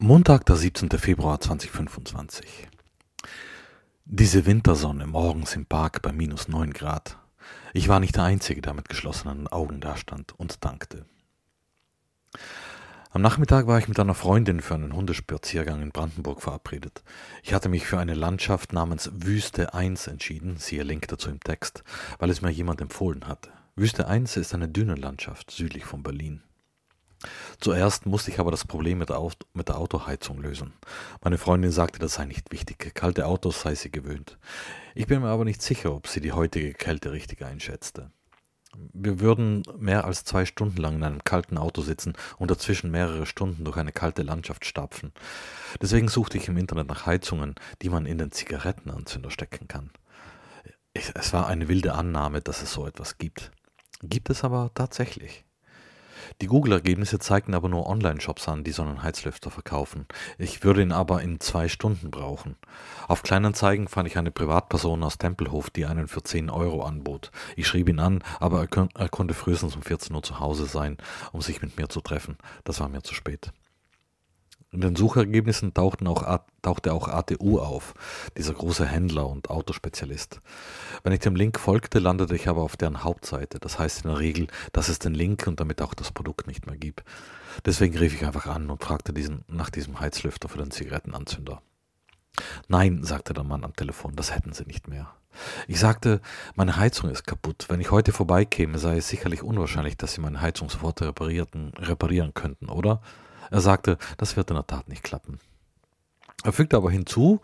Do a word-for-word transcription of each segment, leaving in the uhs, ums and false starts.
Montag, der siebzehnte Februar zweitausendfünfundzwanzig. Diese Wintersonne morgens im Park bei minus neun Grad. Ich war nicht der Einzige, der mit geschlossenen Augen dastand und dankte. Am Nachmittag war ich mit einer Freundin für einen Hundespaziergang in Brandenburg verabredet. Ich hatte mich für eine Landschaft namens Wüste eins entschieden, siehe Link dazu im Text, weil es mir jemand empfohlen hatte. Wüste eins ist eine Dünenlandschaft südlich von Berlin. Zuerst musste ich aber das Problem mit der, Auto, mit der Autoheizung lösen. Meine Freundin sagte, das sei nicht wichtig, kalte Autos sei sie gewöhnt. Ich bin mir aber nicht sicher, ob sie die heutige Kälte richtig einschätzte. Wir würden mehr als zwei Stunden lang in einem kalten Auto sitzen und dazwischen mehrere Stunden durch eine kalte Landschaft stapfen. Deswegen suchte ich im Internet nach Heizungen, die man in den Zigarettenanzünder stecken kann. Ich, es war eine wilde Annahme, dass es so etwas gibt. Gibt es aber tatsächlich. Die Google-Ergebnisse zeigten aber nur Online-Shops an, die so einen Heizlüfter verkaufen. Ich würde ihn aber in zwei Stunden brauchen. Auf Kleinanzeigen fand ich eine Privatperson aus Tempelhof, die einen für zehn Euro anbot. Ich schrieb ihn an, aber er, kon- er konnte frühestens um vierzehn Uhr zu Hause sein, um sich mit mir zu treffen. Das war mir zu spät. In den Suchergebnissen tauchten auch, A- tauchte auch A T U auf, dieser große Händler und Autospezialist. Wenn ich dem Link folgte, landete ich aber auf deren Hauptseite. Das heißt in der Regel, dass es den Link und damit auch das Produkt nicht mehr gibt. Deswegen rief ich einfach an und fragte diesen, nach diesem Heizlüfter für den Zigarettenanzünder. Nein, sagte der Mann am Telefon, das hätten sie nicht mehr. Ich sagte, meine Heizung ist kaputt. Wenn ich heute vorbeikäme, sei es sicherlich unwahrscheinlich, dass sie meine Heizung sofort reparierten, reparieren könnten, oder? Er sagte, das wird in der Tat nicht klappen. Er fügte aber hinzu,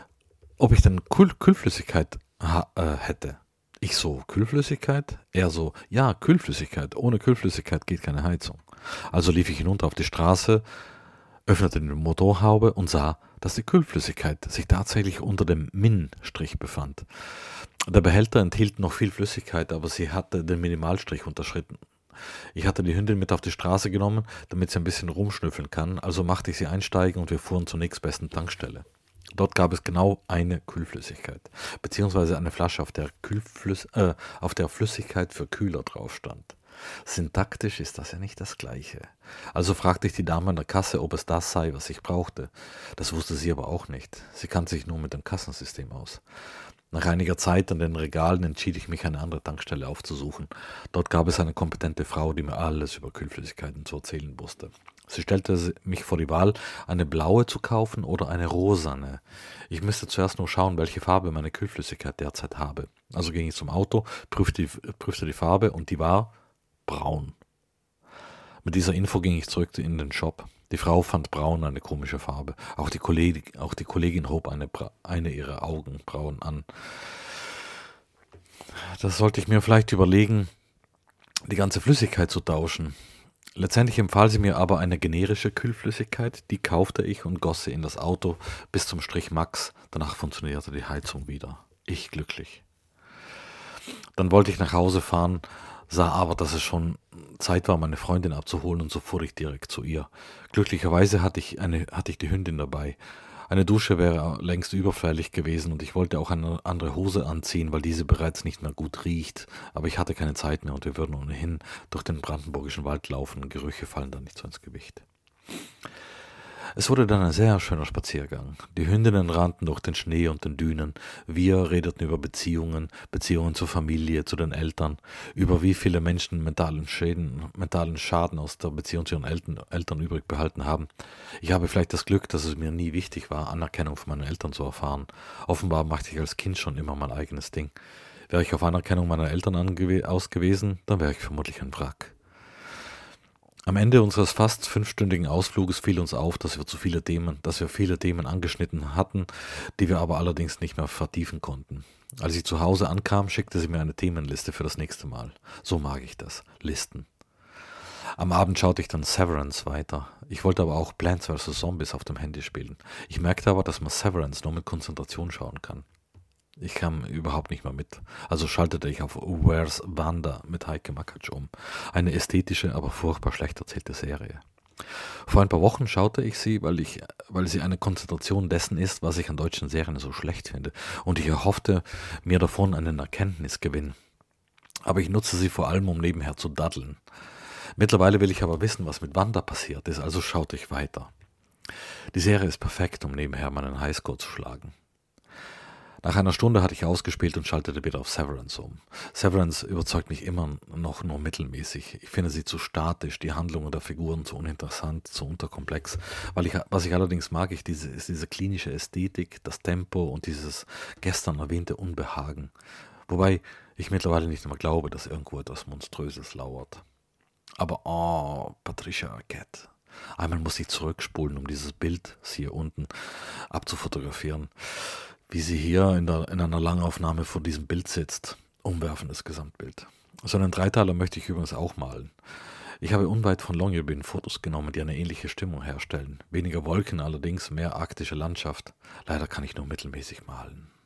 ob ich denn Kühl Kühlflüssigkeit ha äh, hätte. Ich so, Kühlflüssigkeit? Er so, ja, Kühlflüssigkeit. Ohne Kühlflüssigkeit geht keine Heizung. Also lief ich hinunter auf die Straße, öffnete die Motorhaube und sah, dass die Kühlflüssigkeit sich tatsächlich unter dem Min-Strich befand. Der Behälter enthielt noch viel Flüssigkeit, aber sie hatte den Minimalstrich unterschritten. Ich hatte die Hündin mit auf die Straße genommen, damit sie ein bisschen rumschnüffeln kann, also machte ich sie einsteigen und wir fuhren zur nächstbesten Tankstelle. Dort gab es genau eine Kühlflüssigkeit, beziehungsweise eine Flasche, auf der, Kühlflüss äh, auf der Flüssigkeit für Kühler drauf stand. Syntaktisch ist das ja nicht das Gleiche. Also fragte ich die Dame an der Kasse, ob es das sei, was ich brauchte. Das wusste sie aber auch nicht. Sie kannte sich nur mit dem Kassensystem aus. Nach einiger Zeit an den Regalen entschied ich mich, eine andere Tankstelle aufzusuchen. Dort gab es eine kompetente Frau, die mir alles über Kühlflüssigkeiten zu erzählen wusste. Sie stellte mich vor die Wahl, eine blaue zu kaufen oder eine rosane. Ich müsste zuerst nur schauen, welche Farbe meine Kühlflüssigkeit derzeit habe. Also ging ich zum Auto, prüfte die, prüfte die Farbe und die war braun. Mit dieser Info ging ich zurück in den Shop. Die Frau fand braun eine komische Farbe. Auch die, Kolleg auch die Kollegin hob eine, eine ihrer Augenbrauen an. Das sollte ich mir vielleicht überlegen, die ganze Flüssigkeit zu tauschen. Letztendlich empfahl sie mir aber eine generische Kühlflüssigkeit, die kaufte ich und goss sie in das Auto bis zum Strich Max. Danach funktionierte die Heizung wieder. Ich glücklich. Dann wollte ich nach Hause fahren, sah aber, dass es schon Zeit war, meine Freundin abzuholen, und so fuhr ich direkt zu ihr. Glücklicherweise hatte ich, eine, hatte ich die Hündin dabei. Eine Dusche wäre längst überfällig gewesen und ich wollte auch eine andere Hose anziehen, weil diese bereits nicht mehr gut riecht. Aber ich hatte keine Zeit mehr und wir würden ohnehin durch den brandenburgischen Wald laufen. Gerüche fallen dann nicht so ins Gewicht. Es wurde dann ein sehr schöner Spaziergang. Die Hündinnen rannten durch den Schnee und den Dünen. Wir redeten über Beziehungen, Beziehungen zur Familie, zu den Eltern, über wie viele Menschen mentalen Schäden, mentalen Schaden aus der Beziehung zu ihren Eltern, Eltern übrig behalten haben. Ich habe vielleicht das Glück, dass es mir nie wichtig war, Anerkennung von meinen Eltern zu erfahren. Offenbar machte ich als Kind schon immer mein eigenes Ding. Wäre ich auf Anerkennung meiner Eltern aus gewesen, dann wäre ich vermutlich ein Wrack. Am Ende unseres fast fünfstündigen Ausfluges fiel uns auf, dass wir zu viele Themen, dass wir viele Themen angeschnitten hatten, die wir aber allerdings nicht mehr vertiefen konnten. Als ich zu Hause ankam, schickte sie mir eine Themenliste für das nächste Mal. So mag ich das, Listen. Am Abend schaute ich dann Severance weiter. Ich wollte aber auch Plants versus. Zombies auf dem Handy spielen. Ich merkte aber, dass man Severance nur mit Konzentration schauen kann. Ich kam überhaupt nicht mehr mit. Also schaltete ich auf Where's Wanda mit Heike Makatsch um. Eine ästhetische, aber furchtbar schlecht erzählte Serie. Vor ein paar Wochen schaute ich sie, weil, ich, weil sie eine Konzentration dessen ist, was ich an deutschen Serien so schlecht finde. Und ich erhoffte mir davon einen Erkenntnisgewinn. Aber ich nutze sie vor allem, um nebenher zu daddeln. Mittlerweile will ich aber wissen, was mit Wanda passiert ist, also schaute ich weiter. Die Serie ist perfekt, um nebenher meinen Highscore zu schlagen. Nach einer Stunde hatte ich ausgespielt und schaltete wieder auf Severance um. Severance überzeugt mich immer noch nur mittelmäßig. Ich finde sie zu statisch, die Handlungen der Figuren zu uninteressant, zu unterkomplex. Weil ich, was ich allerdings mag, ich diese, ist diese klinische Ästhetik, das Tempo und dieses gestern erwähnte Unbehagen. Wobei ich mittlerweile nicht mehr glaube, dass irgendwo etwas Monströses lauert. Aber oh, Patricia Arquette. Einmal muss ich zurückspulen, um dieses Bild, hier unten, abzufotografieren. Wie sie hier in, der, in einer Langaufnahme vor diesem Bild sitzt. Umwerfendes Gesamtbild. So einen Dreiteiler möchte ich übrigens auch malen. Ich habe unweit von Longyearbyen Fotos genommen, die eine ähnliche Stimmung herstellen. Weniger Wolken allerdings, mehr arktische Landschaft. Leider kann ich nur mittelmäßig malen.